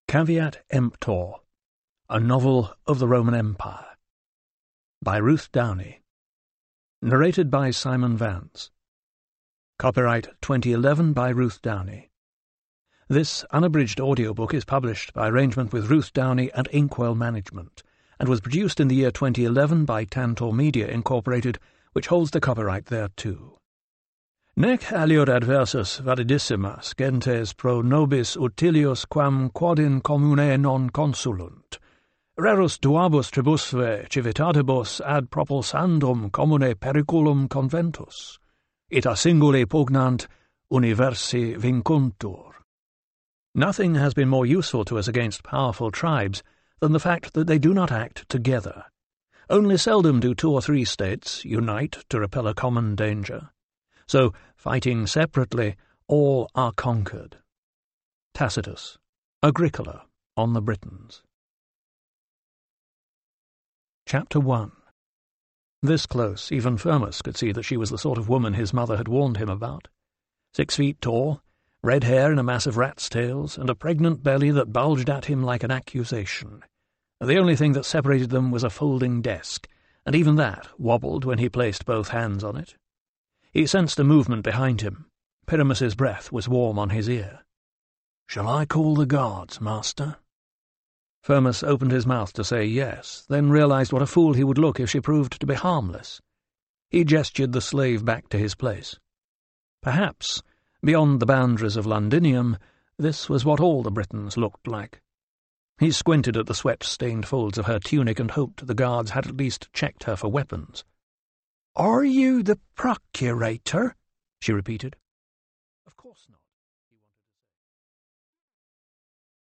Caveat Emptor, a novel of the Roman Empire, by Ruth Downey. Narrated by Simon Vance. Copyright 2011 by Ruth Downey. This unabridged audiobook is published by arrangement with Ruth Downey and Inkwell Management, and was produced in the year 2011 by Tantor Media Incorporated, which holds the copyright thereto. Nec aliud adversus validissimas gentes pro nobis utilius quam quod in commune non consulunt. Rarus duabus tribusve civitatibus ad propulsandum commune periculum conventus. Ita singuli pugnant, universi vincuntur. Nothing has been more useful to us against powerful tribes than the fact that they do not act together. Only seldom do 2 or 3 states unite to repel a common danger. So, fighting separately, all are conquered. Tacitus, Agricola, on the Britons. Chapter 1. This close, even Firmus could see that she was the sort of woman his mother had warned him about. 6 feet tall, red hair in a mass of rat's tails, and a pregnant belly that bulged at him like an accusation. The only thing that separated them was a folding desk, and even that wobbled when he placed both hands on it. He sensed a movement behind him. Pyramus's breath was warm on his ear. "Shall I call the guards, master?" Firmus opened his mouth to say yes, then realized what a fool he would look if she proved to be harmless. He gestured the slave back to his place. Perhaps, beyond the boundaries of Londinium, this was what all the Britons looked like. He squinted at the sweat-stained folds of her tunic and hoped the guards had at least checked her for weapons. "Are you the procurator?" she repeated.